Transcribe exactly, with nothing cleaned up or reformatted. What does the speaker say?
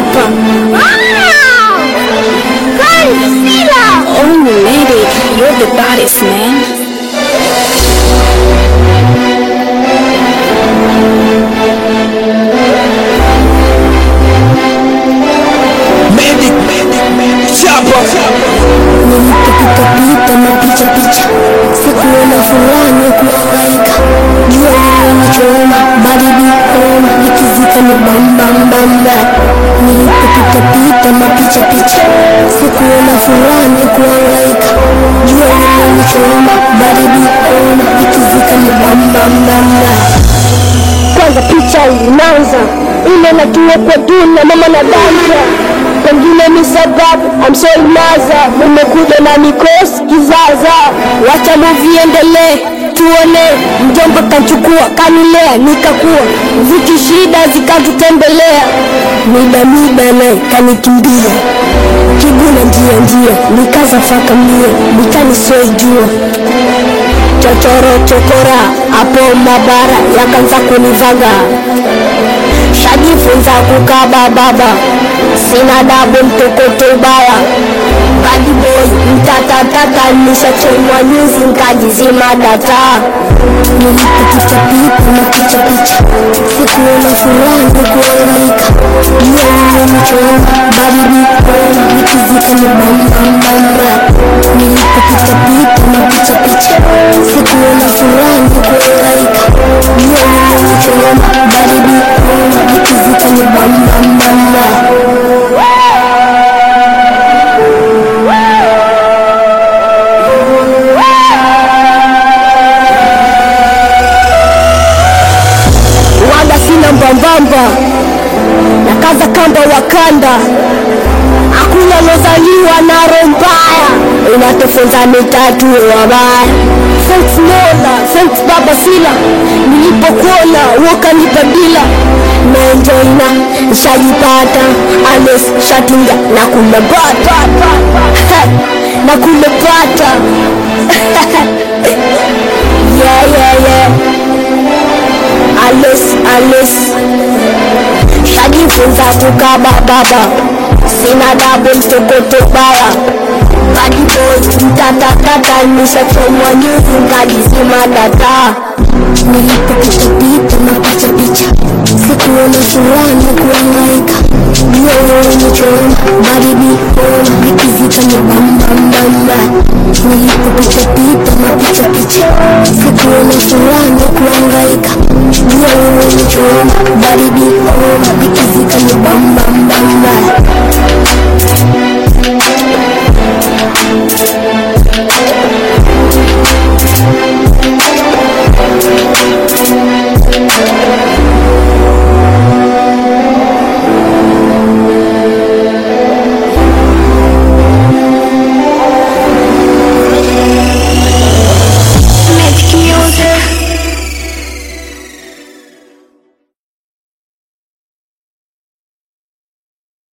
hapa. Wow! Godzilla! Oh lady, you're the baddest, man. Medic, medic, medic, chapa. Nilipopita na picha picha, sikuona fulani kuhangaika. Jua linanichoma, baridi homa, nikizika ni bam bam bam bam. Nilipopita pita na picha picha, sikuona fulani kuhangaika. Jua linanichoma, baridi homa, nikizika ni bam bam bam bam. Kwanza picha inaanza ile natua kwa duna mama na danja, pengine ni sababu I'm so imaza, nimekuja na mikosi kizaza. Wacha movie endelee, tuone mjomba kanchukua kanilea nikakuwa, viki shida zikatutembelea, mida mida naye kanikimbia, kibuna njia njia nikaza faka mie nikanisoijua, chochoro chokora hapo mabara yakanza kunivaga, shajifunza kukaba baba, sina dabu mtokoto ubaya, bad boy mtatatata, nishachomwa nyuzi nkajizima data. Nilipopita pita na picha picha, sikuona fulani kuhangaika. Jua linanichoma, baridi homa, nikizika ni bam bam bam bam. Nilipopita pita na picha picha, sikuona fulani kuhangaika. Jua linanichoma, baridi homa, nikizika ni bam bam bam bam. Waga sina mbambamba, na kaza kamba wakanda, hakuna lozaliwa na roho mbaya, inatufunza mitatu wabaya. Thanks Mola, thanks Baba Sila, nilipokuona wakanibadila, na enjoy na nishajipata, Ales shatinga na kumebata na kumebata yeah yeah yeah. Ales, Ales shajifunza kukaba baba, sina dabu mtokoto baya, bad boy mtatatata, nishachomwa nyuzi nkajizima data. Nilipopita pita na picha picha, sikuona fulani kuhangaika. Jua linanichoma, baridi homa, nikizika ni bam bam bam bam. Nilipopita pita na picha picha, sikuona fulani kuhangaika. Jua linanichoma, baridi